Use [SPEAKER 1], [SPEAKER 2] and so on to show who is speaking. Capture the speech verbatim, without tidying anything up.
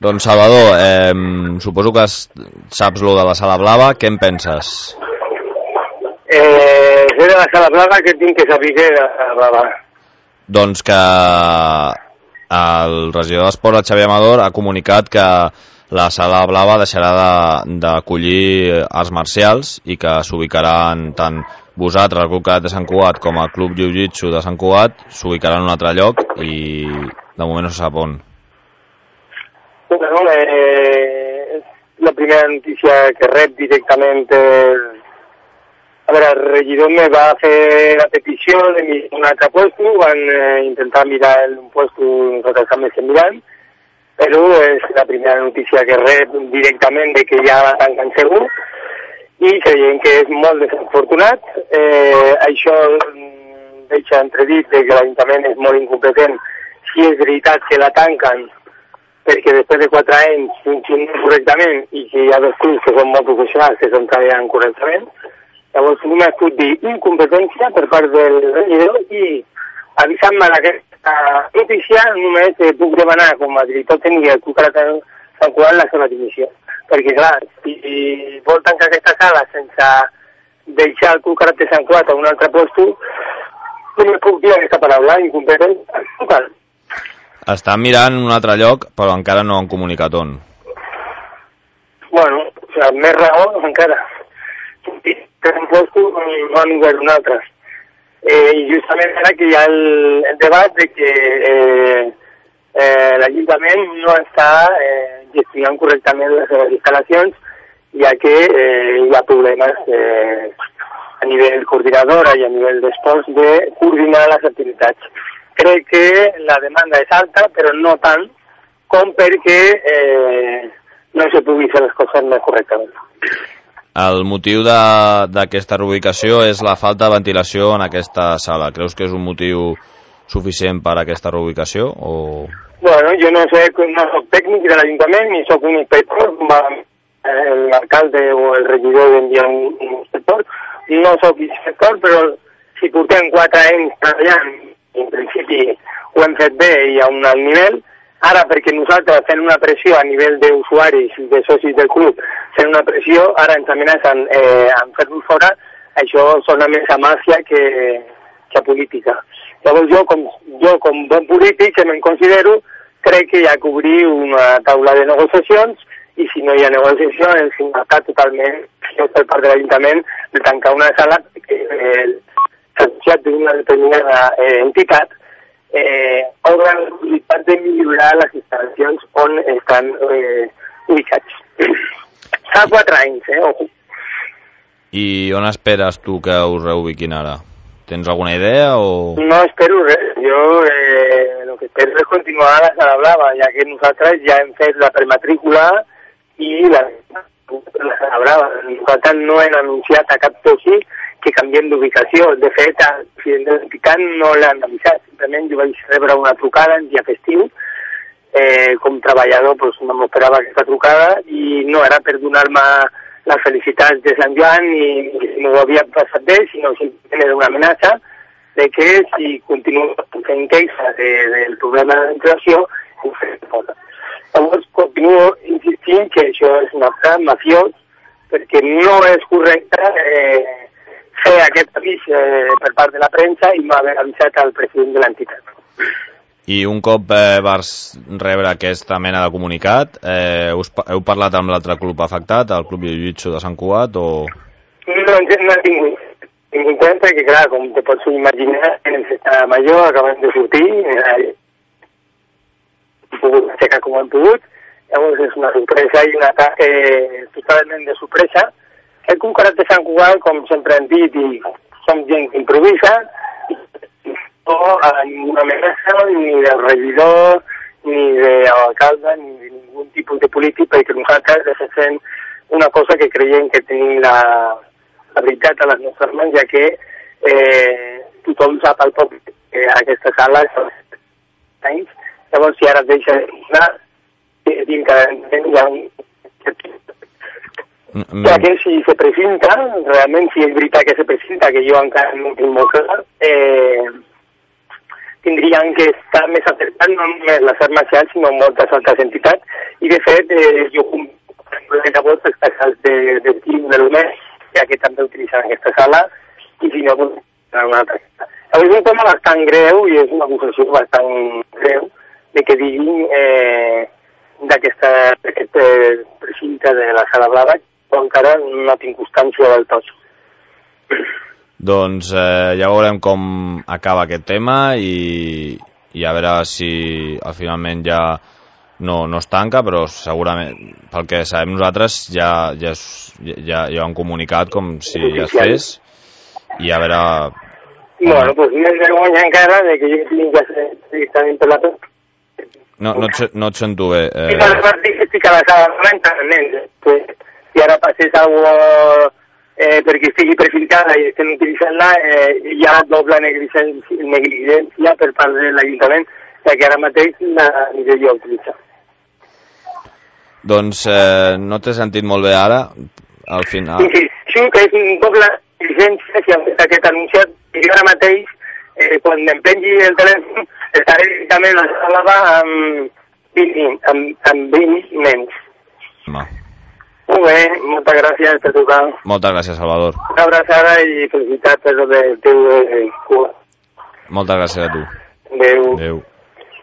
[SPEAKER 1] Doncs Salvador, eh, suposo que saps lo de la Sala Blava, què en penses?
[SPEAKER 2] Eh, sé de la Sala Blava que tinc que saber de la Sala Blava.
[SPEAKER 1] Doncs que el regidor d'Esport, el Xavier Amador, ha comunicat que la Sala Blava deixarà d'acollir arts marcials i que s'ubicaran tant vosaltres, el Club Carat de Sant Cugat, com el Club Jiu-Jitsu de Sant Cugat, s'ubicaran en un altre lloc i de moment no se sap on.
[SPEAKER 2] Bueno, eh, la primera noticia que rep directament el... A veure, el regidor me va fer la petició de mirar un altre puesto, van eh, intentar mirar un puesto nosaltres també estem mirant, però és la primera notícia que rep directament de que ja la tanquen segur i creiem que és molt desafortunat. Eh, això deixa entredit que l'Ajuntament és molt incompetent si és veritat que la tanquen perquè després de quatre anys funcionen correctament i que hi ha dos clubs que són molt professionals que estan treballant correctament. Llavors, un escut d'incompetència per part del regidor i avisant-me d'aquesta notícia només puc demanar com a director tècnic del Club Carat de Sant Cugat la seva dimissió. Perquè, clar, si vol tancar aquesta sala sense deixar el Club Carat de Sant Cugat a un altre lloc, només puc dir aquesta paraula, incompetència total.
[SPEAKER 1] Estan mirant un altre lloc, però encara no han comunicat on.
[SPEAKER 2] Bueno, o sigui, més raó encara. Que un lloc no han obert un altre. Eh, I justament ara que hi ha el, el debat de que eh, eh, l'Ajuntament no està eh, gestionant correctament les seves instal·lacions, ja que eh, hi ha problemes eh, a nivell coordinadora i a nivell d'esports de coordinar les activitats. Crec que la demanda és alta, però no tant com perquè eh, no se pugui fer les coses més correctament.
[SPEAKER 1] El motiu d'aquesta reubicació és la falta de ventilació en aquesta sala. Creus que és un motiu suficient per a aquesta reubicació? O...
[SPEAKER 2] Bueno, jo no sé, no soc tècnic de l'Ajuntament ni soc un inspector, l'alcalde o el regidor d'enviar un, un inspector. No soc inspector, però si portem quatre anys treballant, en principi ho hem fet bé i a un alt nivell. Ara, perquè nosaltres fem una pressió a nivell d'usuaris i de socis del club, fem una pressió, ara ens amenacen eh, en fer-nos fora, això sona més a màfia que, que a política. Llavors jo, com, jo, com bon polític, que me'n considero, crec que hi ha que obrir una taula de negociacions i si no hi ha negociació, ens impacta totalment per part de l'Ajuntament de tancar una sala que eh, s'associat d'una determinada eh, entitat eh, obre la possibilitat de millorar les instal·lacions on estan eh, ubicats. Fa quatre anys, eh? Ojo.
[SPEAKER 1] I on esperes tu que us reubiquin ara? Tens alguna idea o...?
[SPEAKER 2] No espero res. Jo eh, el que espero és continuar a la Sala Blava, ja que nosaltres ja hem fet la prematrícula i la, la Sala Blava. Nosaltres no hem anunciat a cap soci que canviem d'ubicació. De fet, al president de l'entitat no l'han avisat. Simplement jo vaig rebre una trucada en dia festiu. Eh, com treballador doncs, no m'esperava aquesta trucada i no era per donar-me les felicitats de Sant Joan i que si m'ho havia passat bé, sinó simplement era una amenaça de que si continuo fent queixa de, del problema de ventilació, ho faré fora. Llavors continuo insistint que això és un acte mafiós perquè no és correcte eh, fer aquest avís eh, per part de la premsa i no haver avisat al president de l'entitat.
[SPEAKER 1] I un cop eh, vas rebre aquesta mena de comunicat, eh, us, heu parlat amb l'altre club afectat, el Club Jiu-Jitsu de Sant Cugat, o...?
[SPEAKER 2] No, no he tingut, tingut compte que, clar, com te pots imaginar, en el festa major acabem de sortir, eh, hem pogut aixecar com hem pogut, llavors és una sorpresa i un atac eh, totalment de sorpresa. El Club Carat de Sant Cugat, com sempre hem dit, i som gent que improvisa, no a ninguna amenaça, ni del regidor, ni de l'alcalde, ni de ningun tipus de polític, perquè nosaltres defensem una cosa que creiem que tenim la, la veritat a les nostres mans, ja que eh, tothom sap al poble que aquesta sala són anys, llavors si ara es deixa de funcionar, dins cada any hi ha un... Ja que si se presenta, realment si és veritat que se presenta, que jo encara no tinc molt clar, eh, tindrien que estar més acercats no només les arts marcials, sinó moltes altres entitats. I, de fet, eh, jo compré llavors els casals de, de Tim de l'U M E, ja que també utilitzen aquesta sala, i si no, doncs, una altra. És un tema bastant greu i és una acusació bastant greu de que diguin eh, d'aquest precinte de la Sala Blava, però encara no tinc constància del tot.
[SPEAKER 1] Doncs eh, ja veurem com acaba aquest tema i, i a veure si al finalment ja no, no es tanca, però segurament, pel que sabem nosaltres, ja, ja, ja, ja ho han comunicat com si ja es fes, i a veure...
[SPEAKER 2] Bueno, doncs més vergonya encara de que jo tinc que ser directament per la tot.
[SPEAKER 1] No, no, et, no et sento bé. Eh...
[SPEAKER 2] Sí, per part estic a la sala mentalment. Si ara passés alguna eh, perquè estigui prefiltrada i estem utilitzant-la, eh, hi ha doble negligència per part de l'Ajuntament, ja que ara mateix la millor utilitza.
[SPEAKER 1] Doncs eh, no t'he sentit molt bé ara, al final...
[SPEAKER 2] Sí, sí, sí, que és un doble negligència si han fet aquest anunciat, i ara mateix, eh, quan em pengi el telèfon, estaré directament a la sala amb vint, amb, amb vint nens.
[SPEAKER 1] Ma.
[SPEAKER 2] Molt bé, moltes gràcies per trucar.
[SPEAKER 1] Moltes gràcies, Salvador.
[SPEAKER 2] Una abraçada i felicitats per el teu Cuba.
[SPEAKER 1] Moltes gràcies a tu.
[SPEAKER 2] Adéu.
[SPEAKER 1] Adéu.